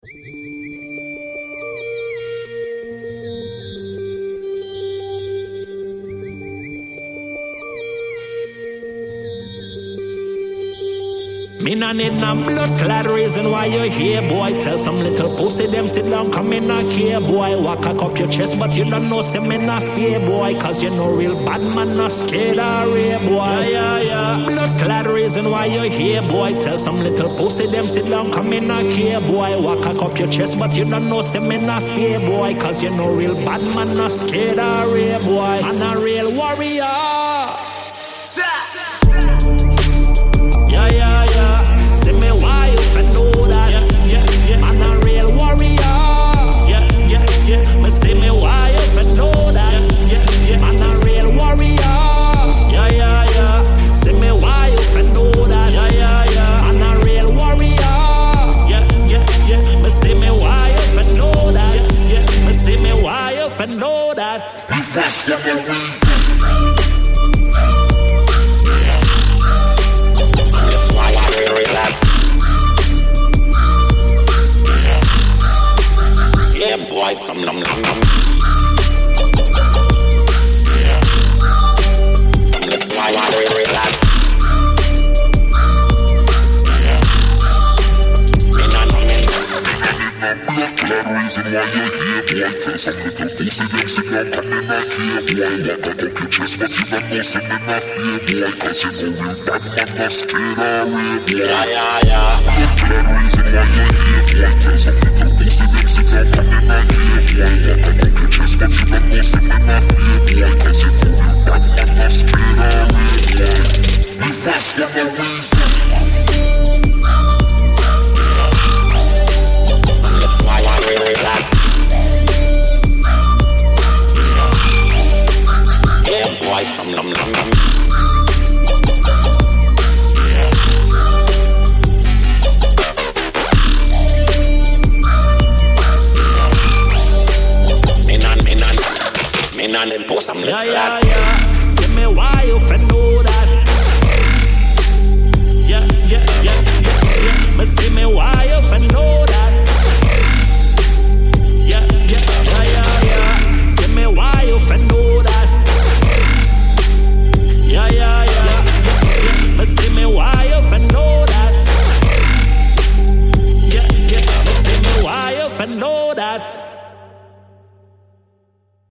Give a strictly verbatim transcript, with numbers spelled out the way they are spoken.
Me nah need no blood clad reason why you're here, boy. Tell some little pussy them sit down, come in a care, boy. Walk up your chest, but you don't know, say me not fear, boy. Cause you know real bad man, not scared or rare, boy. Yeah, yeah, blood clad reason why you're here, boy. Tell some little pussy them sit down, come in a care, boy. Walk up your chest, but you don't know, say me not fear, boy. Cause you know real bad man, not scared or rare, boy. And a real warrior. Yeah, yeah, yeah. Say me why you can know that. Yeah, yeah, yeah. Man a real warrior. Yeah, yeah, yeah. Me say me why you can know that. Yeah, yeah, yeah. Man a real warrior. Yeah, yeah, yeah. Say me why you can know that. Yeah, yeah, yeah. Man a real warrior. Yeah, yeah, yeah. Me say me why you can know that. Yeah, yeah. Me say me why you can know that. We first got the reason. Yeah, boy, come nom nom nom. Why, why, why, why, why? Blood reason why you're here, boy. Tell some little pussy them sit down, come in a care, boy. Walk up your chest, but you don't know, say me not fear, boy. Cause you know real bad man, not scared or rare, boy. Yeah, yeah, yeah. Blood reason why you're here, boy. Tell some little pussy them sit down, come in a care, boy. Walk up your chest, but you don't know, say me not fear, boy. Cause you know real bad man, not scared or rare, boy. We first got the reason. Yeah, boy, nom nom nom nom. Me nan, me nan, me nan, and post some. Yeah, yeah, yeah.